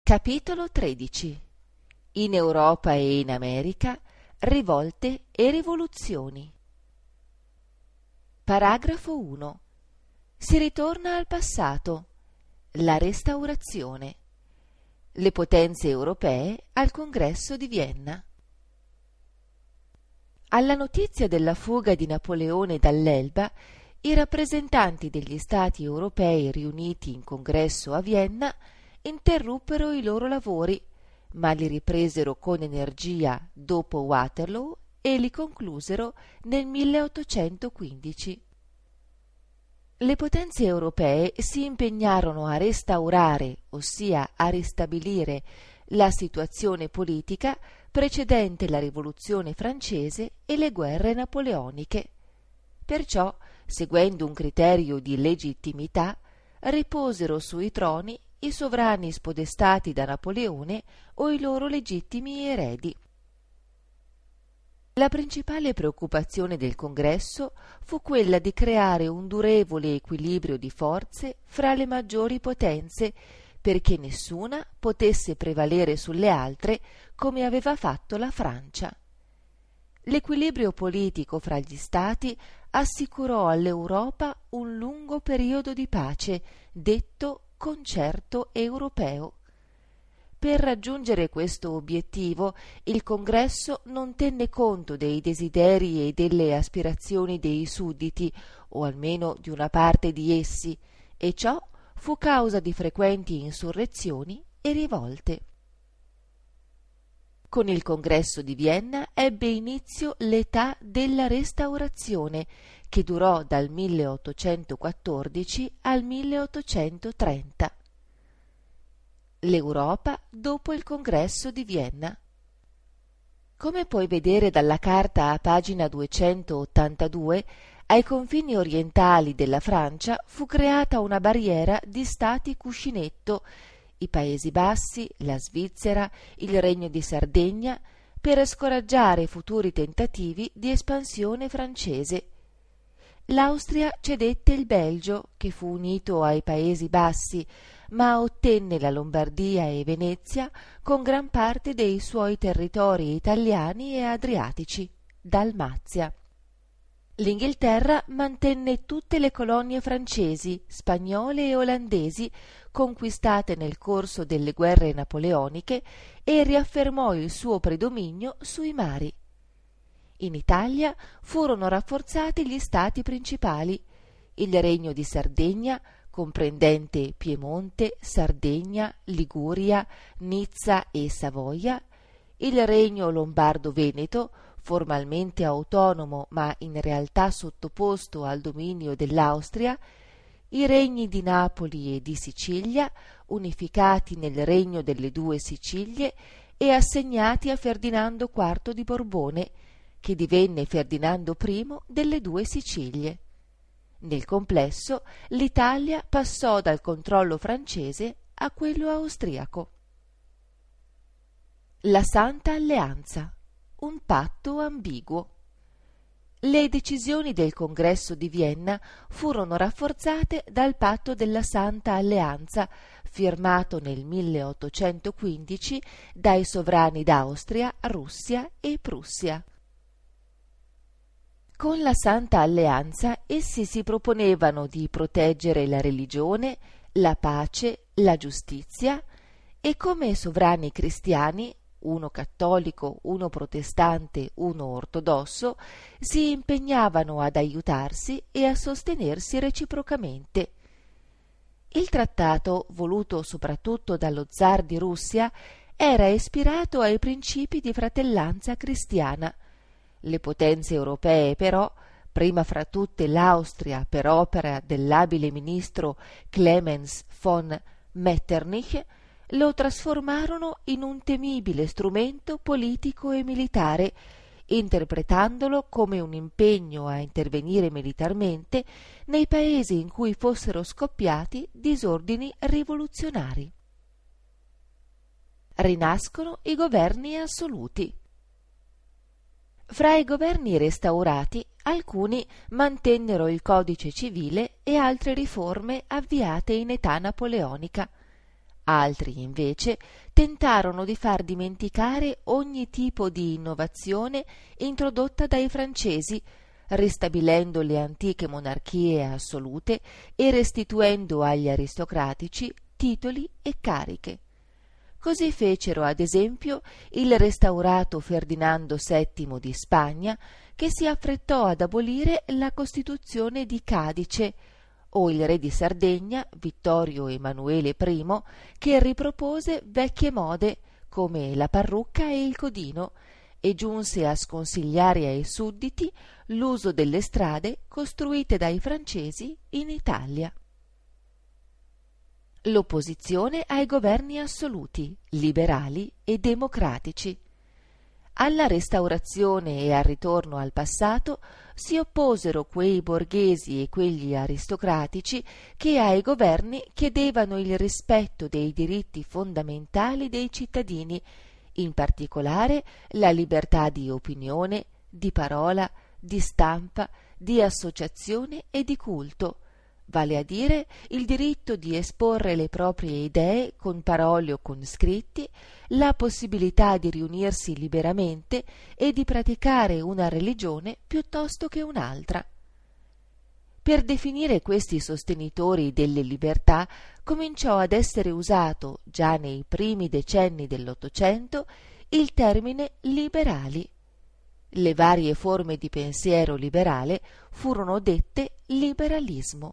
Capitolo 13. In Europa e in America, rivolte e rivoluzioni. Paragrafo 1. Si ritorna al passato. La Restaurazione. Le potenze europee al Congresso di Vienna. Alla notizia della fuga di Napoleone dall'Elba, i rappresentanti degli Stati europei riuniti in congresso a Vienna interruppero i loro lavori, ma li ripresero con energia dopo Waterloo e li conclusero nel 1815. Le potenze europee si impegnarono a restaurare, ossia a ristabilire, la situazione politica precedente la Rivoluzione francese e le guerre napoleoniche. Perciò, seguendo un criterio di legittimità, riposero sui troni i sovrani spodestati da Napoleone o i loro legittimi eredi. La principale preoccupazione del Congresso fu quella di creare un durevole equilibrio di forze fra le maggiori potenze, perché nessuna potesse prevalere sulle altre come aveva fatto la Francia. L'equilibrio politico fra gli Stati assicurò all'Europa un lungo periodo di pace, detto concerto europeo. Per raggiungere questo obiettivo, il Congresso non tenne conto dei desideri e delle aspirazioni dei sudditi, o almeno di una parte di essi, e ciò fu causa di frequenti insurrezioni e rivolte. Con il Congresso di Vienna ebbe inizio l'età della Restaurazione, che durò dal 1814 al 1830. L'Europa dopo il Congresso di Vienna. Come puoi vedere dalla carta a pagina 282, ai confini orientali della Francia fu creata una barriera di stati cuscinetto, i Paesi Bassi, la Svizzera, il Regno di Sardegna, per scoraggiare futuri tentativi di espansione francese. L'Austria cedette il Belgio, che fu unito ai Paesi Bassi, ma ottenne la Lombardia e Venezia con gran parte dei suoi territori italiani e adriatici, Dalmazia. L'Inghilterra mantenne tutte le colonie francesi, spagnole e olandesi conquistate nel corso delle guerre napoleoniche e riaffermò il suo predominio sui mari. In Italia furono rafforzati gli stati principali, il Regno di Sardegna, comprendente Piemonte, Sardegna, Liguria, Nizza e Savoia, il Regno Lombardo-Veneto, formalmente autonomo ma in realtà sottoposto al dominio dell'Austria, i regni di Napoli e di Sicilia, unificati nel Regno delle Due Sicilie e assegnati a Ferdinando IV di Borbone, che divenne Ferdinando I delle Due Sicilie. Nel complesso, l'Italia passò dal controllo francese a quello austriaco. La Santa Alleanza, un patto ambiguo. Le decisioni del Congresso di Vienna furono rafforzate dal patto della Santa Alleanza, firmato nel 1815 dai sovrani d'Austria, Russia e Prussia. Con la Santa Alleanza essi si proponevano di proteggere la religione, la pace, la giustizia e come sovrani cristiani, uno cattolico, uno protestante, uno ortodosso, si impegnavano ad aiutarsi e a sostenersi reciprocamente. Il trattato, voluto soprattutto dallo zar di Russia, era ispirato ai principi di fratellanza cristiana. Le potenze europee, però, prima fra tutte l'Austria per opera dell'abile ministro Clemens von Metternich, lo trasformarono in un temibile strumento politico e militare, interpretandolo come un impegno a intervenire militarmente nei paesi in cui fossero scoppiati disordini rivoluzionari. Rinascono i governi assoluti. Fra i governi restaurati, alcuni mantennero il codice civile e altre riforme avviate in età napoleonica. Altri, invece, tentarono di far dimenticare ogni tipo di innovazione introdotta dai francesi, ristabilendo le antiche monarchie assolute e restituendo agli aristocratici titoli e cariche. Così fecero, ad esempio, il restaurato Ferdinando VII di Spagna, che si affrettò ad abolire la Costituzione di Cadice, o il re di Sardegna, Vittorio Emanuele I, che ripropose vecchie mode come la parrucca e il codino e giunse a sconsigliare ai sudditi l'uso delle strade costruite dai francesi in Italia. L'opposizione ai governi assoluti, liberali e democratici. Alla restaurazione e al ritorno al passato si opposero quei borghesi e quegli aristocratici che ai governi chiedevano il rispetto dei diritti fondamentali dei cittadini, in particolare la libertà di opinione, di parola, di stampa, di associazione e di culto, vale a dire il diritto di esporre le proprie idee con parole o con scritti, la possibilità di riunirsi liberamente e di praticare una religione piuttosto che un'altra. Per definire questi sostenitori delle libertà cominciò ad essere usato, già nei primi decenni dell'Ottocento, il termine liberali. Le varie forme di pensiero liberale furono dette liberalismo.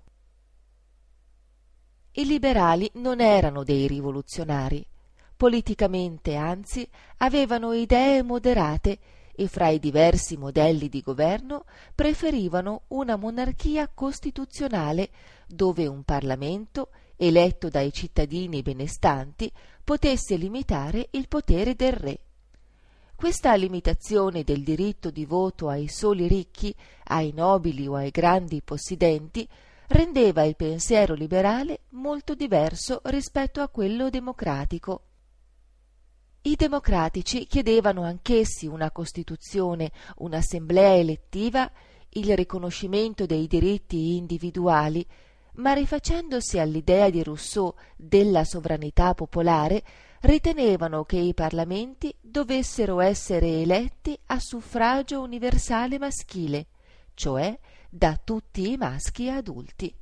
I liberali non erano dei rivoluzionari. Politicamente, anzi, avevano idee moderate e fra i diversi modelli di governo preferivano una monarchia costituzionale dove un Parlamento, eletto dai cittadini benestanti, potesse limitare il potere del re. Questa limitazione del diritto di voto ai soli ricchi, ai nobili o ai grandi possidenti rendeva il pensiero liberale molto diverso rispetto a quello democratico. I democratici chiedevano anch'essi una Costituzione, un'assemblea elettiva, il riconoscimento dei diritti individuali, ma rifacendosi all'idea di Rousseau della sovranità popolare, ritenevano che i parlamenti dovessero essere eletti a suffragio universale maschile, cioè da tutti i maschi adulti.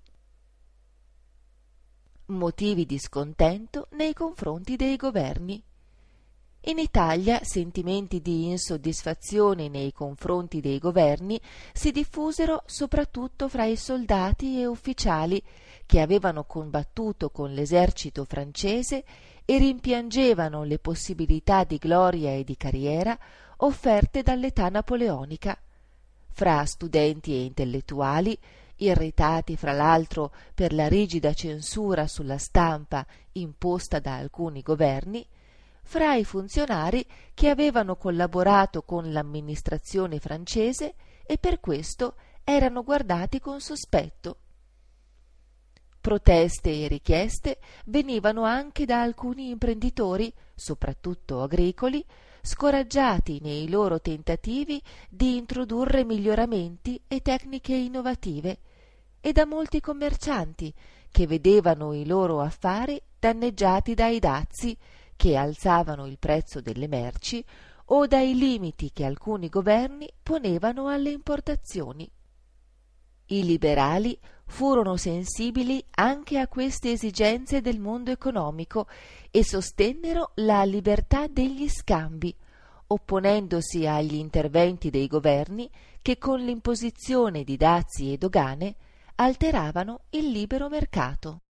Motivi di scontento nei confronti dei governi. In Italia sentimenti di insoddisfazione nei confronti dei governi si diffusero soprattutto fra i soldati e ufficiali che avevano combattuto con l'esercito francese e rimpiangevano le possibilità di gloria e di carriera offerte dall'età napoleonica. Fra studenti e intellettuali, irritati fra l'altro per la rigida censura sulla stampa imposta da alcuni governi, fra i funzionari che avevano collaborato con l'amministrazione francese e per questo erano guardati con sospetto. Proteste e richieste venivano anche da alcuni imprenditori, soprattutto agricoli, scoraggiati nei loro tentativi di introdurre miglioramenti e tecniche innovative, e da molti commercianti che vedevano i loro affari danneggiati dai dazi che alzavano il prezzo delle merci o dai limiti che alcuni governi ponevano alle importazioni. I liberali furono sensibili anche a queste esigenze del mondo economico e sostennero la libertà degli scambi, opponendosi agli interventi dei governi che con l'imposizione di dazi e dogane alteravano il libero mercato.